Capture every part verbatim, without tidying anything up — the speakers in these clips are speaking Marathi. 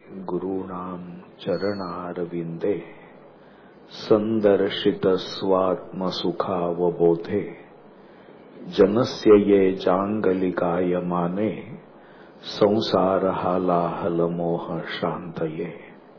गुरूणां चरणारविन्दे सन्दर्शितस्वात्मसुखावबोधे जनस्य ये जाङ्गलिकायमाने संसारहालाहलमोहशान्तये।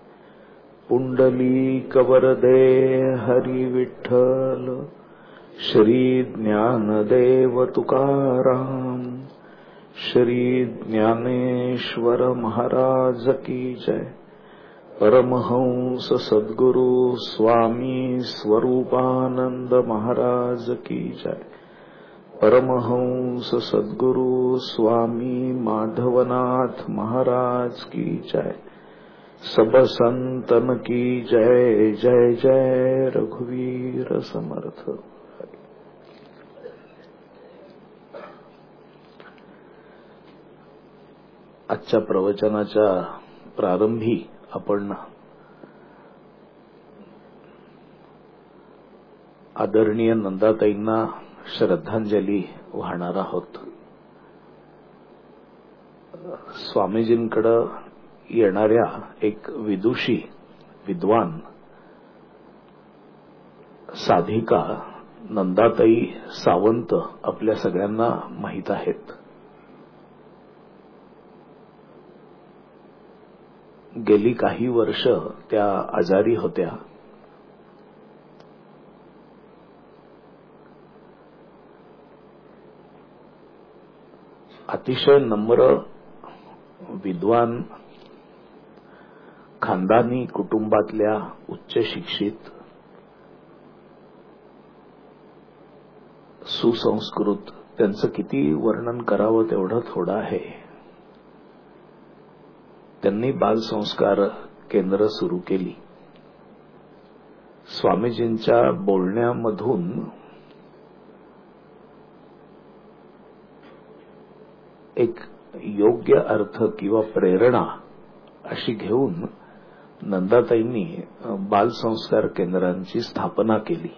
पुण्डलीकवरदे हरिविठ्ठल श्री ज्ञानदेव तुकाराम श्री ज्ञानेश्वर महाराज की जय। परमहंस सद्गुरु स्वामी स्वरूपानंद महाराज की जय। परमहंस सद्गुरु स्वामी माधवनाथ महाराज की जय। सब संतन की जय जय जय रघुवीर समर्थ। आजच्या प्रवचनाच्या प्रारंभी आपण आदरणीय नंदाताईंना श्रद्धांजली वाहणार आहोत। स्वामीजींकडे येणाऱ्या एक विदुषी विद्वान साधिका नंदाताई सावंत आपल्या सगळ्यांना माहीत आहेत। गेली काही वर्ष त्या आजारी होत्या। अतिशय नम्र विद्वान खानदानी कुटुंबातल्या उच्च शिक्षित सुसंस्कृत, त्यांचं किती वर्णन करावं तेवढं थोडं आहे। त्यांनी बालसंस्कार केंद्र सुरू केली। स्वामीजींच्या बोलण्यामधून एक योग्य अर्थ किंवा प्रेरणा अशी घेऊन नंदाताईंनी बालसंस्कार केंद्रांची स्थापना केली।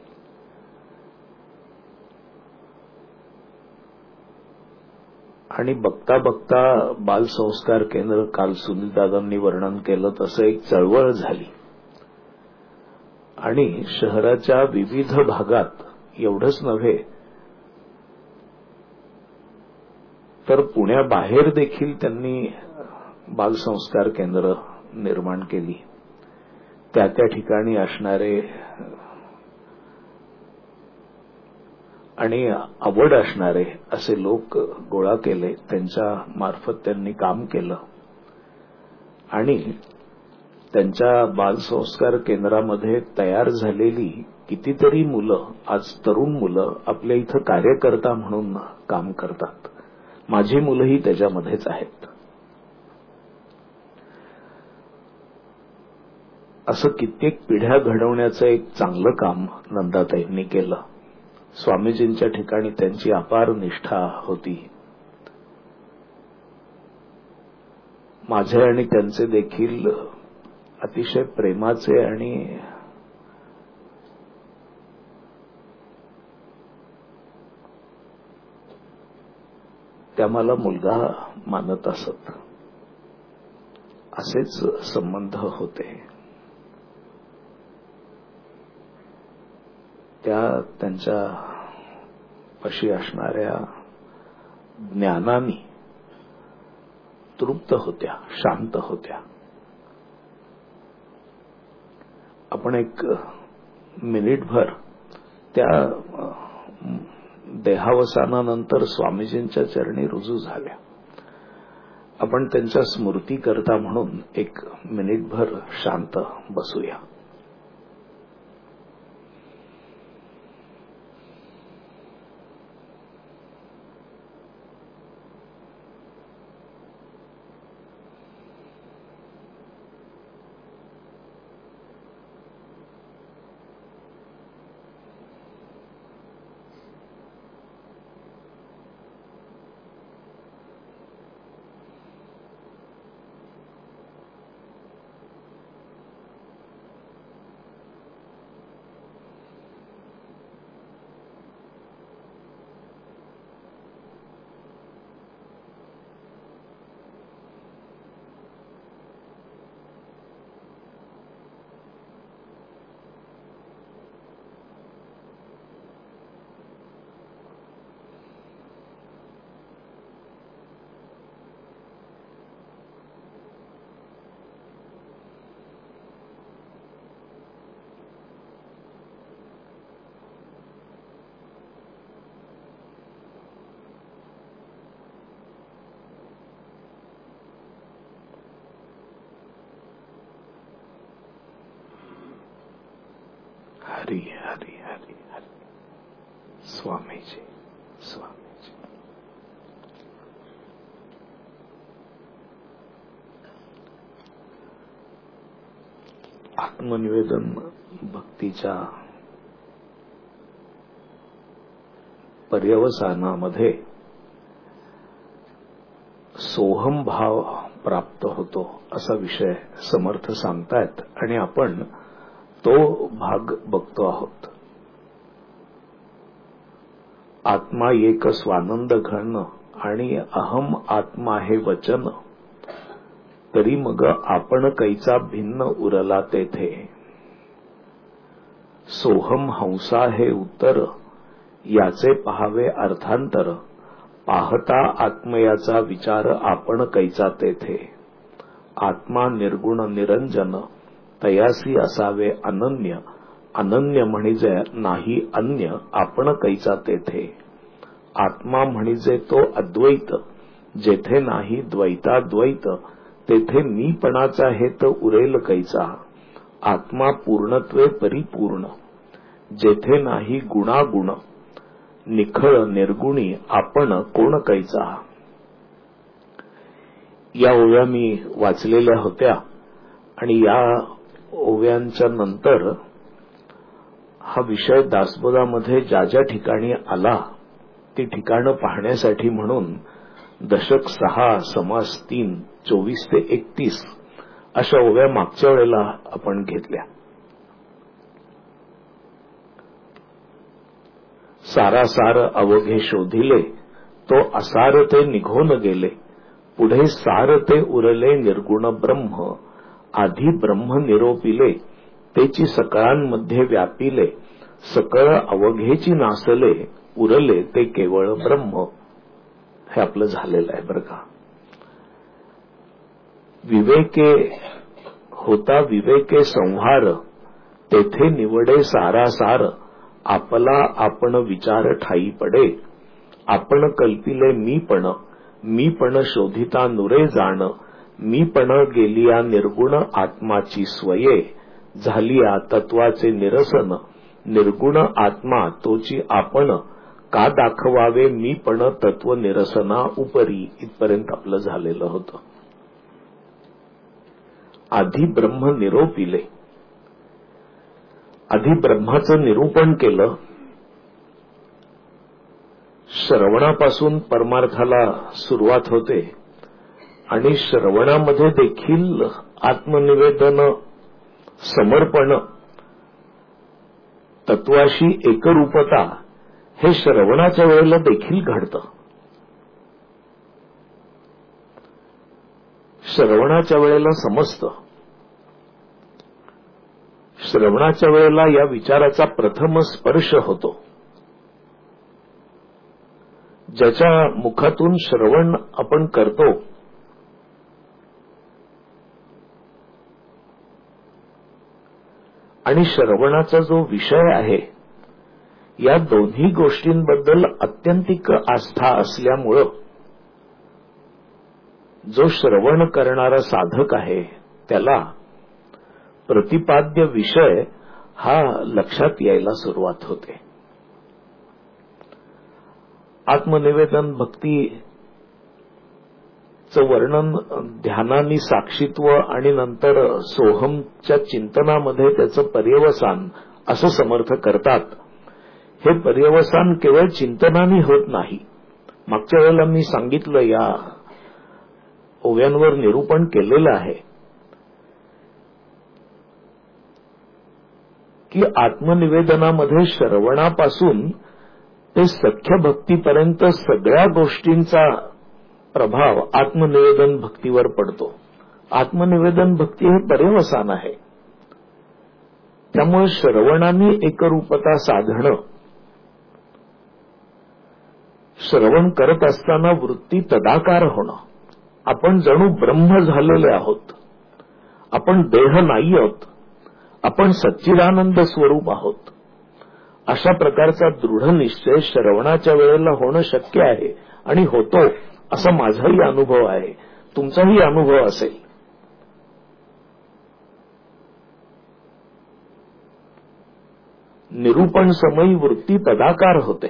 आणि बघता बघता बालसंस्कार केंद्र, काल सुनीलदादांनी वर्णन केलं तसं, एक चळवळ झाली आणि शहराच्या विविध भागात एवढंच नव्हे तर पुण्याबाहेर देखील त्यांनी बालसंस्कार केंद्र निर्माण केली। त्या त्या ठिकाणी असणारे आणि आवड असणारे असे लोक गोळा केले, त्यांच्या मार्फत त्यांनी काम केलं आणि त्यांच्या बालसंस्कार केंद्रामध्ये तयार झालेली कितीतरी मुलं आज तरुण मुलं आपल्या इथं कार्यकर्ता म्हणून काम करतात। माझी मुलंही त्याच्यामध्येच आहेत। असं कित्येक पिढ्या घडवण्याचं एक चांगलं काम नंदाताईंनी केलं। स्वामीजींच्या ठिकाणी त्यांची अपार निष्ठा होती। माझे आणि त्यांचे देखील अतिशय प्रेमाचे आणि त्या मला मुलगा मानत असत, असेच संबंध होते। त्या त्यांच्या पाशी असणाऱ्या ज्ञानाने तृप्त होत्या, शांत होत्या। आपण एक मिनिटभर त्या देहावसानानंतर स्वामीजींच्या चरणी रुजू झाल्या, आपण त्यांच्या स्मृती करता म्हणून एक मिनिटभर शांत बसूया। हरी हरी हरी हरी. स्वामीजी स्वामीजी. आत्मनिवेदन भक्तीच्या पर्यवसानामध्ये सोहम भाव प्राप्त होतो असा विषय समर्थ सांगतायत आणि आपण तो भाग बघतो आहोत. आत्मा एक स्वानंद घन आणि अहम आत्मा हे वचन, तरी मग आपण कैचा भिन्न उरला तेथे. सोहम हंसा हे उत्तर, याचे पहावे अर्थांतर. पाहता आत्मयाचा विचार आपण कैचा तेथे. आत्मा निर्गुण निरंजन, तयासी असावे अनन्य. अनन्य म्हणजे नाही अन्य, आपण कैचा तेथे. आत्मा म्हणजे तो अद्वैत, जेथे नाही द्वैताद्वैत. तेथे मीपणाचा हेत उरेल कैचा. आत्मा पूर्णत्वे परिपूर्ण, जेथे नाही गुणागुण. निखळ निर्गुणी आपण कोण कैचा. या ओव्या मी वाचलेल्या होत्या आणि या ओव्यांच्या नंतर हा विषय दासबोधामध्ये ज्या ज्या ठिकाणी आला ती ठिकाणं पाहण्यासाठी म्हणून दशक सहा समास तीन चोवीस ते एकतीस अशा ओव्या मागच्या वेळेला आपण घेतल्या. सारासार अवघे शोधिले, तो असार ते निघून गेले. पुढे सार ते उरले निर्गुण ब्रह्म. आधी ब्रह्म निरोपिले, तेची सकळांमध्ये व्यापिले. सकळ अवघेची नासले, उरले ते केवळ ब्रह्म. हे आपलं झालेलं आहे बरं का. विवेके होता विवेके संहार, तेथे निवडे सारासार. आपला आपण विचार ठाई पडे. आपण कल्पिले मीपण, मीपण शोधिता नुरे जाण. मीपण गेलिया निर्गुण आत्माची स्वये. झालिया तत्वाचे निरसन, निर्गुण आत्मा तोची आपण. का दाखवावे मीपण तत्व निरसना उपरी. इथपर्यंत आपलं झालेलं होतं. आधी ब्रह्म निरोपिले, आधी ब्रह्माचं निरूपण केलं. श्रवणापासून परमार्थाला सुरुवात होते आणि श्रवणामध्ये देखील आत्मनिवेदन, समर्पण, तत्वाशी एकरूपता हे श्रवणाच्या वेळेला देखील घडतं. श्रवणाच्या वेळेला समजतं. श्रवणाच्या वेळेला या विचाराचा प्रथम स्पर्श होतो. ज्याच्या मुखातून श्रवण आपण करतो आणि श्रवणाचा जो विषय आहे, या दोन्ही गोष्टींबद्दल अत्यंतिक आस्था असल्यामुळं जो श्रवण करणारा साधक आहे त्याला प्रतिपाद्य विषय हा लक्षात यायला सुरुवात होते. आत्मनिवेदन भक्तीचं वर्णन ध्यानानी साक्षीत्व आणि नंतर सोहमच्या चिंतनामध्ये त्याचं पर्यवसान असं समर्थ करतात. हे पर्यवसान केवळ चिंतनाने होत नाही. मागच्या वेळेला मी सांगितलं, या ओव्यांवर निरूपण केलेलं आहे की आत्मनिवेदनामध्ये श्रवणापासून ते सख्य भक्तीपर्यंत सगळ्या गोष्टींचा प्रभाव आत्मनिवेदन भक्तीवर पडतो. आत्मनिवेदन भक्ती हे पर्यवसान आहे. त्यामुळे श्रवणाने एकरूपता साधणं, श्रवण करत असताना वृत्ती तदाकार होणं. आपण जणू ब्रह्म झालेले आहोत. आपण देह नाही आहोत. आपण सच्चिदानंद स्वरूप आहोत. अशा प्रकारचा दृढ निश्चय श्रवणाच्या वेळेला होणं शक्य आहे आणि होतो, असा माझाही अनुभव आहे. तुमचाही अनुभव असेल. निरूपण समयी वृत्ती तदाकार होते.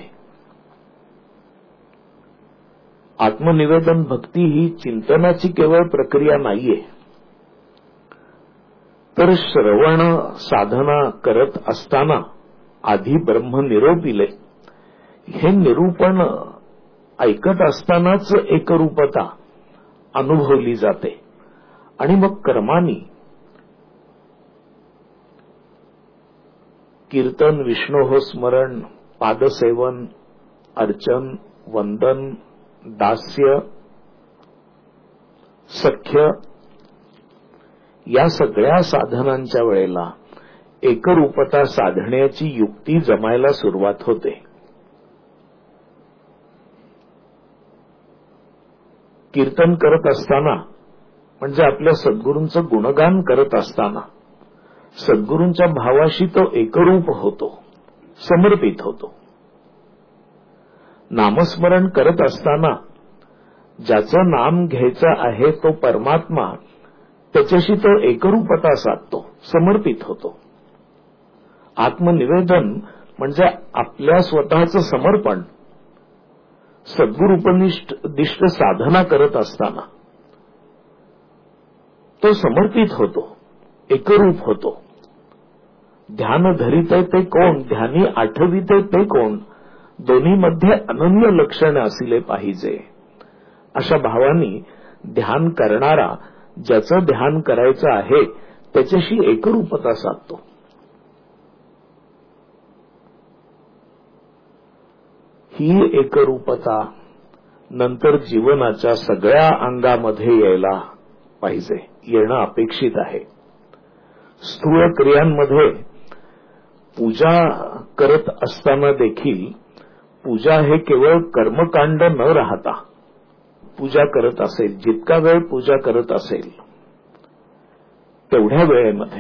आत्मनिवेदन भक्ती ही चिंतनाची केवळ प्रक्रिया नाहीये, तर श्रवण साधना करत असताना आधी ब्रह्म निरोपिले हे निरूपण ऐकत असतानाच एकरूपता अनुभवली जाते आणि मग कर्मानी कीर्तन, विष्णोह स्मरण, पादसेवन, अर्चन, वंदन, दास्य, सख्य या सगळ्या साधनांच्या वेळेला एकरूपता साधण्याची युक्ती जमायला सुरुवात होते. कीर्तन करत असताना म्हणजे आपल्या सद्गुरूंचं गुणगान करत असताना सद्गुरूंच्या भावाशी तो एकरूप होतो, समर्पित होतो. नामस्मरण करत असताना ज्याचं नाम घ्यायचं आहे तो परमात्मा, त्याच्याशी तो एकरूपता साधतो, समर्पित होतो. आत्मनिवेदन म्हणजे आपल्या स्वतःचं समर्पण सद्गुरूपनिष्ठ साधना करत असताना तो समर्पित होतो, एकरूप होतो. ध्यान धरिते ते कोण, ध्यानी आठविते ते कोण, दोन्हीमध्ये अनन्य लक्षण असले पाहिजे. अशा भावानी ध्यान करणारा ज्याचं ध्यान करायचं आहे त्याच्याशी एकरूपता साधतो. ही एकरूपता नंतर जीवनाच्या सगळ्या अंगामध्ये यायला पाहिजे, येणं अपेक्षित आहे. स्थूल क्रियांमध्ये पूजा करत असताना देखील पूजा हे केवळ कर्मकांड न राहता पूजा करत असेल, जितका वेळ पूजा करत असेल तेवढ्या वेळेमध्ये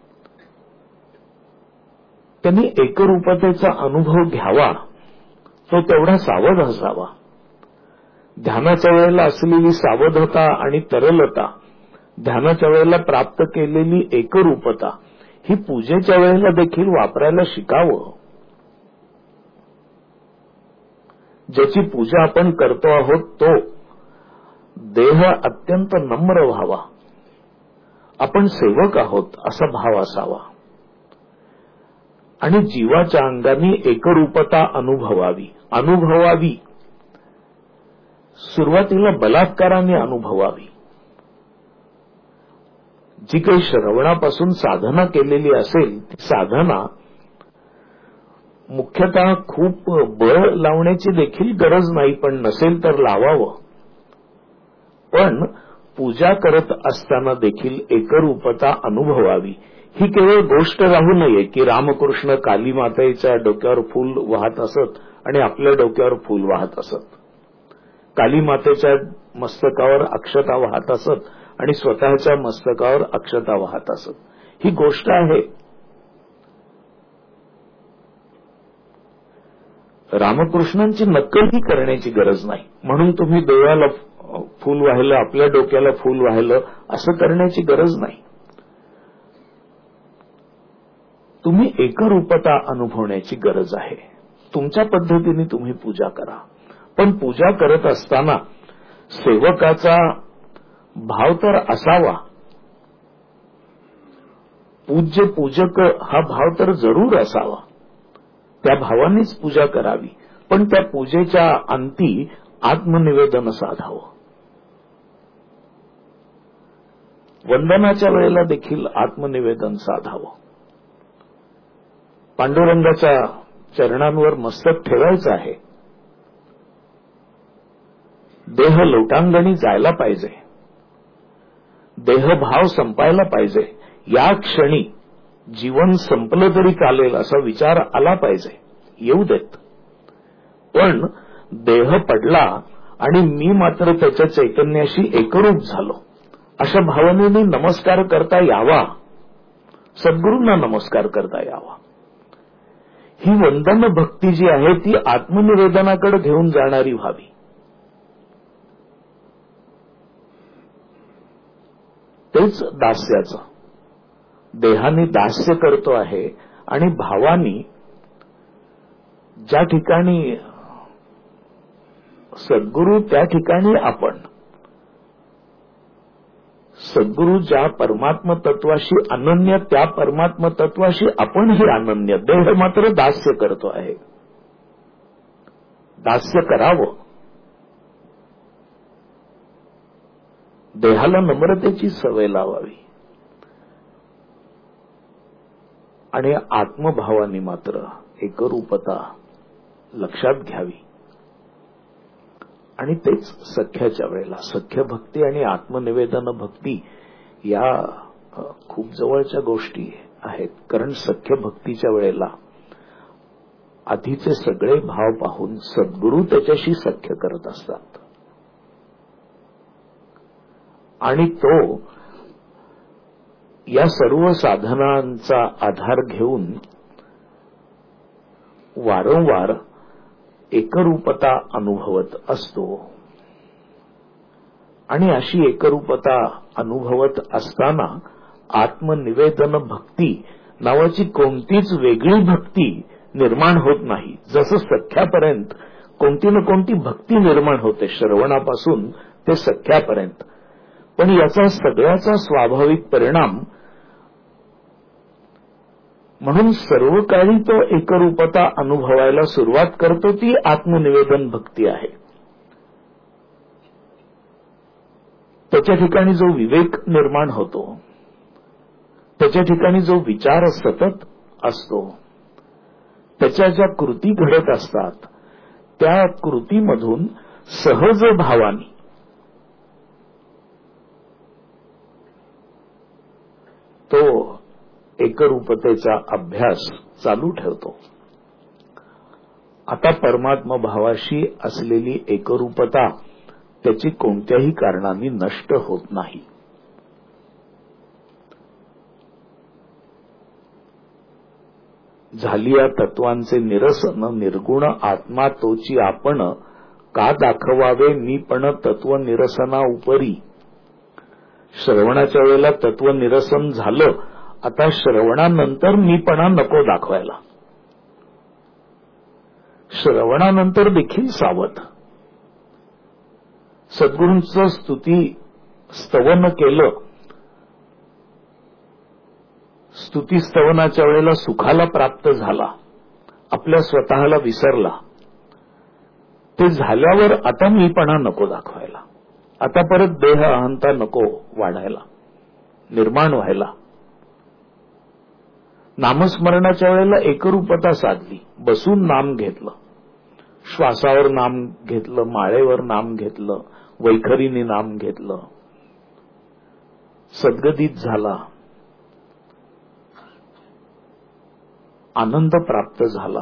त्यांनी एकरूपतेचा अनुभव घ्यावा, तो तेवढा सावध असावा. ध्यानाच्या वेळेला असलेली सावधता आणि तरलता, ध्यानाच्या वेळेला प्राप्त केलेली एकरूपता ही पूजेच्या वेळेला देखील वापरायला शिकावं. ज्याची पूजा आपण करतो आहोत तो देह अत्यंत नम्र व्हावा, आपण सेवक आहोत असा भाव असावा आणि जीवाच्या अंगाने एकरूपता अनुभवावी अनुभवावी सुरुवातीला बलात्काराने अनुभवावी. जी काही श्रवणापासून साधना केलेली असेल ती साधना मुख्यतः खूप बळ लावण्याची देखील गरज नाही, पण नसेल तर लावावं. पण पूजा करत असताना देखील एकरूपता अनुभवावी. ही केवळ गोष्ट राहू नये की रामकृष्ण काली मातेच्या डोक्यावर फूल वाहत असत आणि आपल्या डोक्यावर फूल वाहत असत, काली मातेच्या मस्तकावर अक्षता वाहत असत आणि स्वतःच्या मस्तकावर अक्षता वाहत असत. ही गोष्ट आहे. रामकृष्णांची नक्कलही करण्याची गरज नाही. म्हणून तुम्ही डोळ्याला फूल वाहिलं, आपल्या डोक्याला फूल वाहिलं असं करण्याची गरज नाही. तुम्ही एकरूपता अनुभवण्याची गरज आहे. तुमच्या पद्धतीने तुम्ही पूजा करा, पण पूजा करत असताना सेवकाचा भाव तर असावा. पूज्य पूजक हा भाव तर जरूर असावा. त्या भावानेच पूजा करावी, पण त्या पूजेच्या अंती आत्मनिवेदन साधावं. वंदनाच्या वेळेला देखील आत्मनिवेदन साधावं. पांडुरंगाच्या चरणांवर मस्तक ठेवायचं आहे. देह लोटांगणी जायला पाहिजे, देहभाव संपायला पाहिजे. या क्षणी जीवन संपलं तरी चालेल असा विचार आला पाहिजे, येऊ देत. पण देह पडला आणि मी मात्र त्याच्या चैतन्याशी एकरूप झालो अशा भावनेने नमस्कार करता यावा, सद्गुरूंना नमस्कार करता यावा. ही वंदन भक्ती जी आहे ती आत्मनिवेदनाकडे घेऊन जाणारी व्हावी. तेच दास्याचं. देहाने दास्य करतो आहे आणि भावानी ज्या ठिकाणी सद्गुरू त्या ठिकाणी आपण. सद्गुरू ज्या परमात्म तत्वाशी अनन्य त्या परमात्म तत्वाशी आपणही अनन्य. देह मात्र दास्य करतो आहे. दास्य करावं. देहाला नम्रतेची सवय लावावी आणि आत्मभावानी मात्र एकरूपता लक्षात घ्यावी. आणि तेच सख्याच्या वेळेला सख्य भक्ती आणि आत्मनिवेदन भक्ती या खूप जवळच्या गोष्टी आहेत. कारण सख्य भक्तीच्या वेळेला आधीचे सगळे भाव पाहून सद्गुरू त्याच्याशी सख्य करत असतात आणि तो या सर्व साधनांचा आधार घेऊन वारंवार एकरूपता अनुभवत असतो. आणि अशी एकरूपता अनुभवत असताना आत्मनिवेदन भक्ती नावाची कोणतीच वेगळी भक्ती निर्माण होत नाही. जसं सख्यापर्यंत कोणती ना कोणती भक्ती निर्माण होते श्रवणापासून ते सख्यापर्यंत. पण याचा सगळ्याचा स्वाभाविक परिणाम म्हणून सर्व काळी तो एकरूपता अनुभवायला सुरुवात करतो ती आत्मनिवेदन भक्ती आहे. त्याच्या ठिकाणी जो विवेक निर्माण होतो, त्याच्या ठिकाणी जो विचार सतत असतो, त्याच्या ज्या कृती घडत असतात त्या कृतीमधून सहज भावाने तो एकरूपतेचा अभ्यास चालू ठेवतो. आता परमात्मा भावाशी असलेली एकरूपता त्याची कोणत्याही कारणाने नष्ट होत नाही. झाली या तत्वांचे निरसन निर्गुण आत्मा तोची आपण का दाखवावे मी पण तत्व निरसना उपरी. श्रवणाच्या वेळेला तत्व निरसन झालं. आता श्रवणानंतर मीपणा नको दाखवायला. श्रवणानंतर देखील सावध. सद्गुरूंचं स्तुती स्तवन केलं. स्तुती स्तवनाच्या वेळेला सुखाला प्राप्त झाला, आपल्या स्वतःला विसरला. ते झाल्यावर आता मीपणा नको दाखवायला. आता परत देह अहंता नको वाढायला, निर्माण व्हायला. नामस्मरणाच्या वेळेला एकरूपता साधली. बसून नाम घेतलं, श्वासावर नाम घेतलं, माळेवर नाम घेतलं, वैखरीने नाम घेतलं, सद्गदित झाला, आनंद प्राप्त झाला.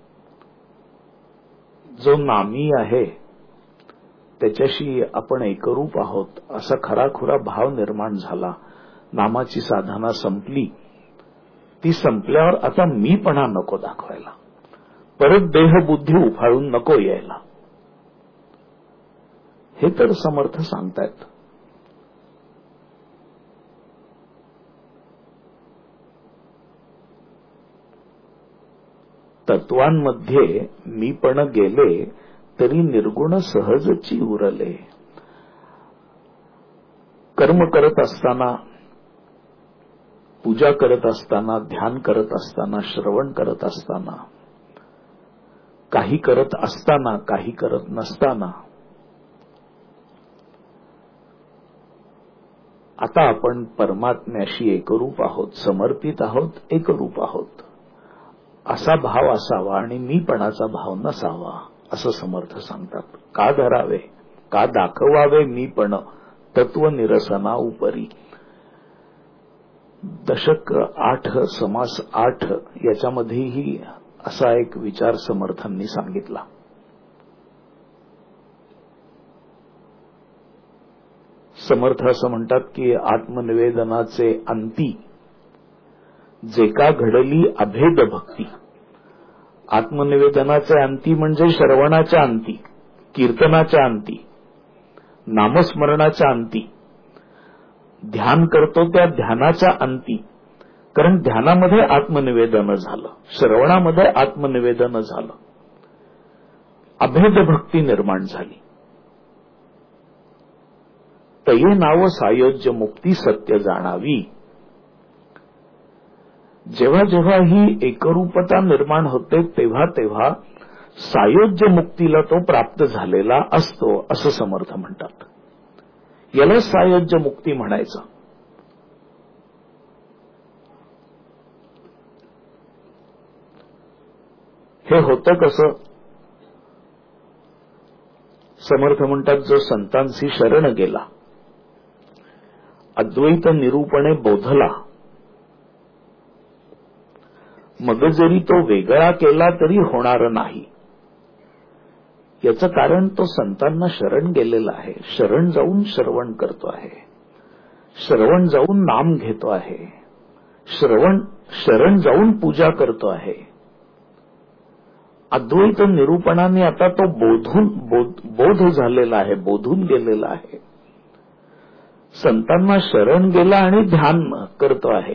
जो नामी आहे त्याच्याशी आपण एकरूप आहोत असा खराखुरा भाव निर्माण झाला. नामाची साधना संपली. ती संपल्यावर आता मीपणा नको दाखवायला, परत देहबुद्धी उफाळून नको यायला. हे तर समर्थ सांगतायत. तत्वांमध्ये मीपण गेले तरी निर्गुण सहजची उरले. कर्म करत असताना, पूजा करत असताना, ध्यान करत असताना, श्रवण करत असताना, काही करत असताना, काही करत नसताना, आता आपण परमात्म्याशी एकरूप आहोत, समर्पित आहोत, एकरूप आहोत असा भाव असावा आणि मीपणाचा भाव नसावा असं समर्थ सांगतात. का धरावे, का दाखवावे मीपण तत्व निरसना उपरी. दशक आठ समास आठ याच्यामध्येही असा एक विचार समर्थांनी सांगितला. समर्थ असं म्हणतात की आत्मनिवेदनाचे अंती जे का घडली अभेद भक्ती. आत्मनिवेदनाचे अंती म्हणजे श्रवणाच्या अंती, कीर्तनाच्या अंती, नामस्मरणाच्या अंती, ध्यान करतो त्या ध्यानाच्या अंती. कारण ध्यानामध्ये आत्मनिवेदन झालं, श्रवणामध्ये आत्मनिवेदन झालं. अभेद भक्ती निर्माण झाली. तये नाव सायोज्य मुक्ती सत्य जाणावी. जेव्हा जेव्हा ही एकरूपता निर्माण होते तेव्हा तेव्हा सायोज्य मुक्तीला तो प्राप्त झालेला असतो असं समर्थ म्हणतात. याला सायोज्य मुक्ती म्हणायचं. हे होतं कसं? समर्थ म्हणतात, जो संतांशी शरण गेला, अद्वैत निरूपणे बोधला, मग जरी तो वेगळा केला तरी होणार नाही. याचं कारण तो संतांना शरण गेलेला आहे. शरण जाऊन श्रवण करतो आहे, श्रवण जाऊन नाम घेतो आहे, श्रवण शरण जाऊन पूजा करतो आहे. अद्वैत निरूपणाने आता तो बोधून बोध, बोध झालेला आहे, बोधून गेलेला आहे. संतांना शरण गेला आणि ध्यान करतो आहे.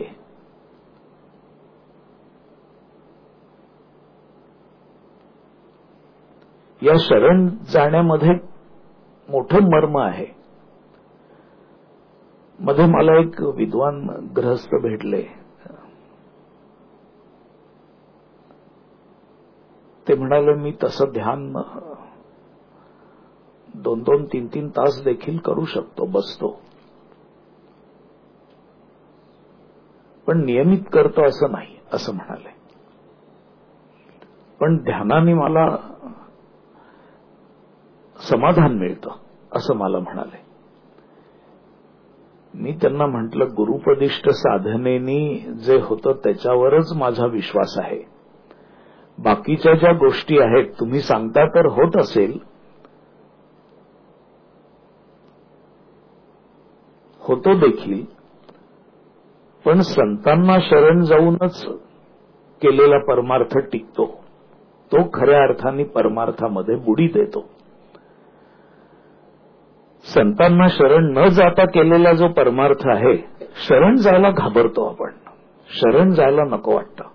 या शरण जाण्यामध्ये मोठं मर्म आहे. मध्ये मला एक विद्वान गृहस्थ भेटले. ते म्हणाले, मी तसं ध्यान दोन दोन तीन तीन तास देखील करू शकतो, बसतो, पण नियमित करतो असं नाही, असं म्हणाले. पण ध्यानाने मला समाधान मिळतं असं मला म्हणाले. मी त्यांना म्हटलं, गुरुपदिष्ट साधनेनी जे होतं त्याच्यावरच माझा विश्वास आहे. बाकीच्या ज्या गोष्टी आहेत, तुम्ही सांगता तर होत असेल, होतो देखील, पण संतांना शरण जाऊनच केलेला परमार्थ टिकतो. तो खऱ्या अर्थाने परमार्थामध्ये बुडी देतो. संतांना शरण न जाता केलेला जो परमार्थ आहे, शरण जायला घाबरतो आपण, शरण जायला नको वाटतं.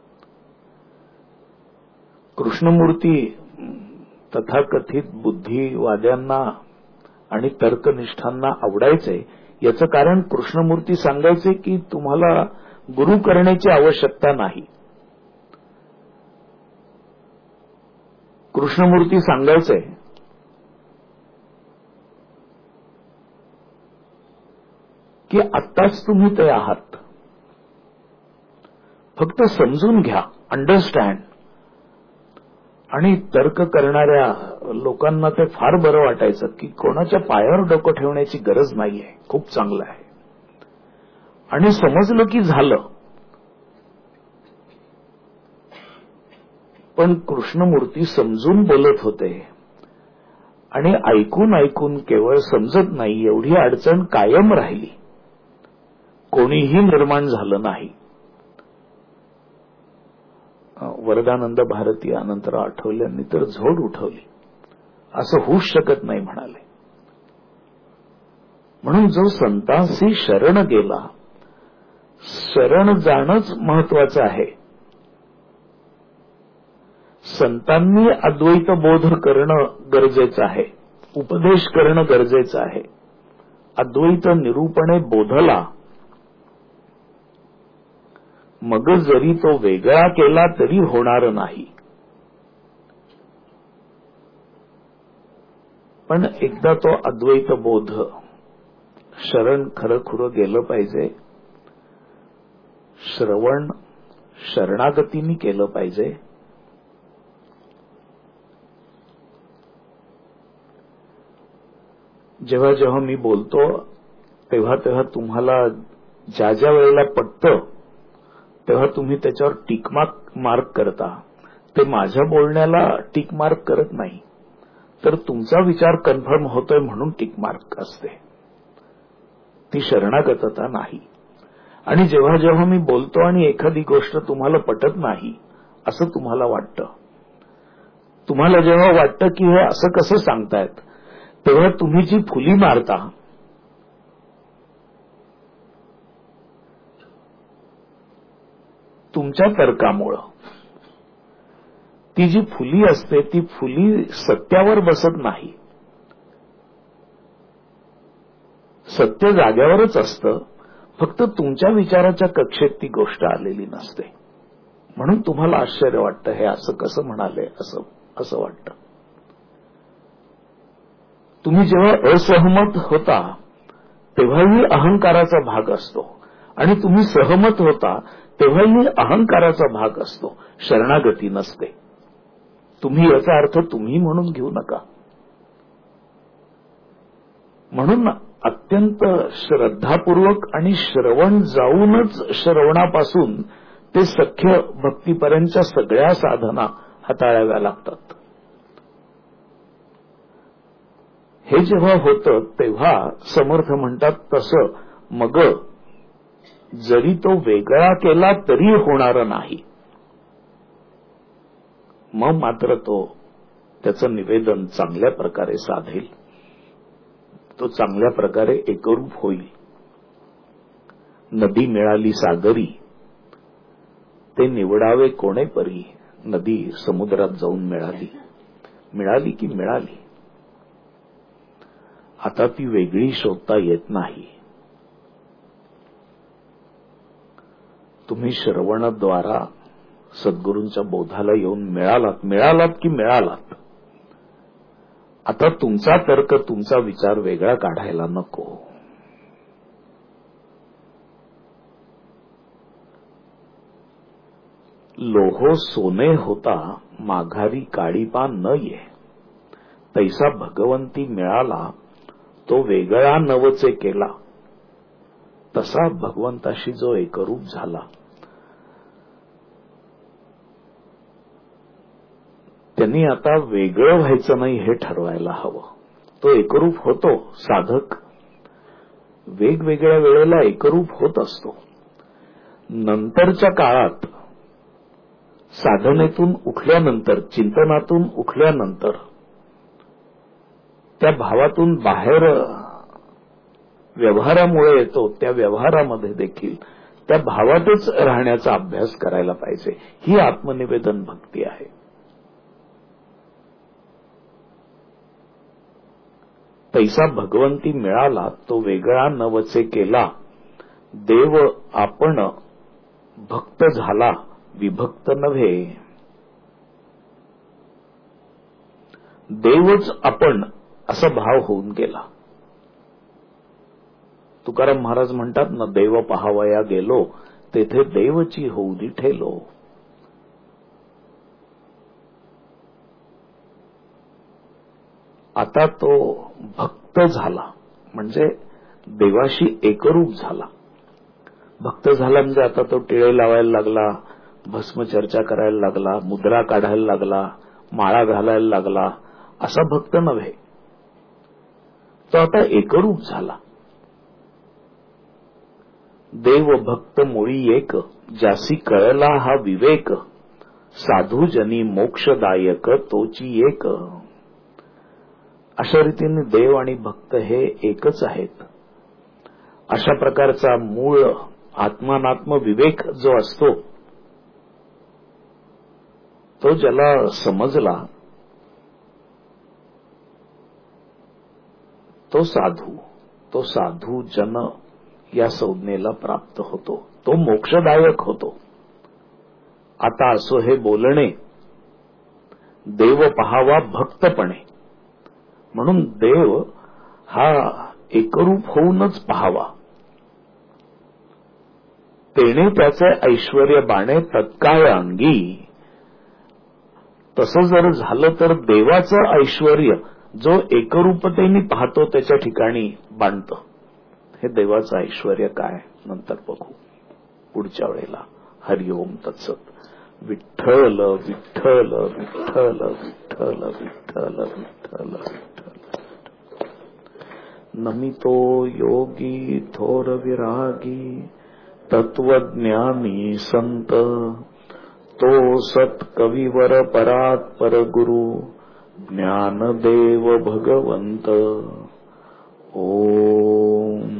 कृष्णमूर्ती तथाकथित बुद्धिवाद्यांना आणि तर्कनिष्ठांना आवडायचे. याचं कारण कृष्णमूर्ती सांगायचे की तुम्हाला गुरु करण्याची आवश्यकता नाही. कृष्णमूर्ती सांगायचे की आत्ताच तुम्ही ते आहात, फक्त समजून घ्या, अंडरस्टँड. आणि तर्क करणाऱ्या लोकांना ते फार बरं वाटायचं की कोणाच्या पायावर डोकं ठेवण्याची गरज नाहीये, खूप चांगलं आहे. आणि समजलं की झालं. पण कृष्णमूर्ती समजून बोलत होते आणि ऐकून ऐकून केवळ समजत नाही एवढी अडचण कायम राहिली, कोणीही निर्माण झालं नाही. वरदानंद भारती अनंतराव आठवल्यांनी तर झोड उठवली, असं होऊच शकत नाही म्हणाले. म्हणून जो संतांशी शरण गेला, शरण जाणंच महत्वाचं आहे. संतांनी अद्वैत बोध करणं गरजेचं आहे, उपदेश करणं गरजेचं आहे. अद्वैत निरूपणे बोधला, मग जरी तो वेगळा केला तरी होणार नाही. पण एकदा तो अद्वैत बोध, शरण खरंखुरं गेलं पाहिजे. श्रवण शरणागतीने केलं पाहिजे. जेव्हा जेव्हा मी बोलतो तेव्हा तेव्हा तुम्हाला ज्या ज्या वेळेला पटतं तेव्हा तुम्ही त्याच्यावर टिक मार्क मार्क करता. ते माझ्या बोलण्याला टिक मार्क करत नाही, तर तुमचा विचार कन्फर्म होतोय म्हणून टिक मार्क असते, ती शरणागतता नाही. आणि जेव्हा जेव्हा मी बोलतो आणि एखादी गोष्ट तुम्हाला पटत नाही असं तुम्हाला वाटतं, तुम्हाला जेव्हा वाटतं की हे असं कसं सांगतायत, तेव्हा तुम्ही जी फुली मारता तुमच्या तर्कामुळं, ती जी फुली असते ती फुली सत्यावर बसत नाही. सत्य जाग्यावरच असतं, फक्त तुमच्या विचाराच्या कक्षेत ती गोष्ट आलेली नसते. म्हणून तुम्हाला आश्चर्य वाटतं, हे असं कसं म्हणाले, असं असं वाटतं. तुम्ही जेव्हा असहमत होता तेव्हाही अहंकाराचा भाग असतो, आणि तुम्ही सहमत होता तेव्हाही अहंकाराचा भाग असतो, शरणागती नसते. तुम्ही याचा अर्थ तुम्ही म्हणून घेऊ नका. म्हणून अत्यंत श्रद्धापूर्वक आणि श्रवण जाऊनच श्रवणापासून ते सख्य भक्तीपर्यंतच्या सगळ्या साधना हाताळाव्या लागतात. हे जेव्हा होतं तेव्हा समर्थ म्हणतात तसं मग जरी तो वेगळा केला तरी होणार नाही. मग मात्र तो त्याचं निवेदन चांगल्या प्रकारे साधेल, तो चांगल्या प्रकारे एकरूप होईल. नदी मिळाली सागरी, ते निवडावे कोणे परी. नदी समुद्रात जाऊन मिळाली, मिळाली की मिळाली. आता ती वेगळी शोधता येत नाही. तुम्ही श्रवणाद्वारा सद्गुरूंच्या बोधाला येऊन मिळालात, मिळालात की मिळालात. आता तुमचा तर्क, तुमचा विचार वेगळा काढायला नको. लोहो सोने होता, माघारी काळीपा न ये. तैसा भगवंती मिळाला, तो वेगळा नवचे केला. तसा भगवंताशी जो एकरूप झाला, त्यांनी आता वेगळं व्हायचं नाही हे ठरवायला हवं. तो एकरूप होतो. साधक वेगवेगळ्या वेळेला एकरूप होत असतो. नंतरच्या काळात साधनेतून उठल्यानंतर, चिंतनातून उठल्यानंतर, त्या भावातून बाहेर व्यवहारामुळे येतो. त्या व्यवहारामध्ये देखील त्या भावातच राहण्याचा अभ्यास करायला पाहिजे. ही आत्मनिवेदन भक्ती आहे. तैसा भगवंती मिळाला, तो वेगळा नवचे केला. देव आपण भक्त झाला, विभक्त नव्हे. देवच आपण असा भाव होऊन गेला. तुकाराम महाराज म्हणतात ना, देव पहावया गेलो, तेथे देवची होऊनी ठेलो. आता तो भक्त झाला म्हणजे देवाशी एकरूप झाला. भक्त झाला म्हणजे आता तो टिळे लावायला लागला, भस्म चर्चा करायला लागला, मुद्रा काढायला लागला, माळा घालायला लागला, असा भक्त नव्हे. तो आता एकरूप झाला. देव भक्त मुळी एक, ज्यासी कळला हा विवेक. साधू जनी मोक्षदायक तोची एक. अशा रीतीने देव आणि भक्त हे एकच आहेत. अशा प्रकारचा मूळ आत्मानात्म विवेक जो असतो, तो ज्याला समजला तो साधू, तो साधू जन या संज्ञेला प्राप्त होतो. तो मोक्षदायक होतो. आता असो हे बोलणे, देव पहावा भक्तपणे. म्हणून देव हा एकरूप होऊनच पहावा. तेने त्याचे ऐश्वर्य बाणे तत्काळ अंगी. तसं जर झालं तर देवाचं ऐश्वर्य जो एकरूपतेने पाहतो त्याच्या ठिकाणी बांधतं. हे देवाचं ऐश्वर्य काय, नंतर बघू पुढच्या वेळेला. हरिओम तत्सत. विठ्ठल विठ्ठल विठ्ठल विठ्ठल विठ्ठल विठ्ठल विठ्ठल. नमितो योगी थोर विरागी, तत्वज्ञानी संत. तो सत कविवर परात पर गुरु, ज्ञानदेव भगवंत. ओम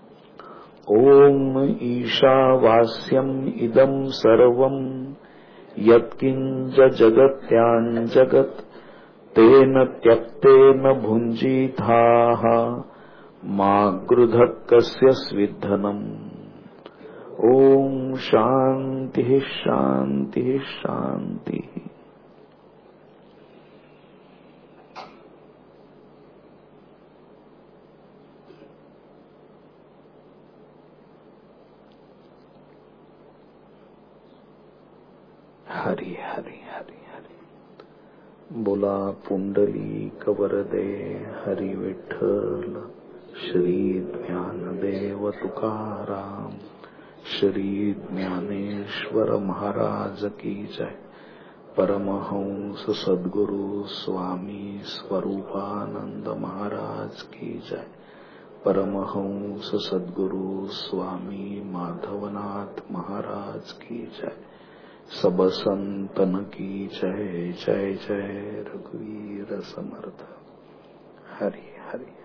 ओम ईशावास्यम इदं सर्वं यत्किंच जगत्यां जगत् तेन त्यक्तेन भुञ्जीथाः मा गृधः कस्य स्विद्धनम्। ओम शांति शांति शांति। हरि हरि हरि हरि। बोला पुंडलीक वरदे हरि विठ्ठल। श्री ज्ञानदेव तुकाराम। श्री ज्ञानेश्वर महाराज की जय। परमहंस सद्गुरु स्वामी स्वरूपानंद महाराज की जय। परमहंस सद्गुरु स्वामी माधवनाथ महाराज की जय। सब संतन की जय। जय जय रघुवीर समर्थ। हरि हरि।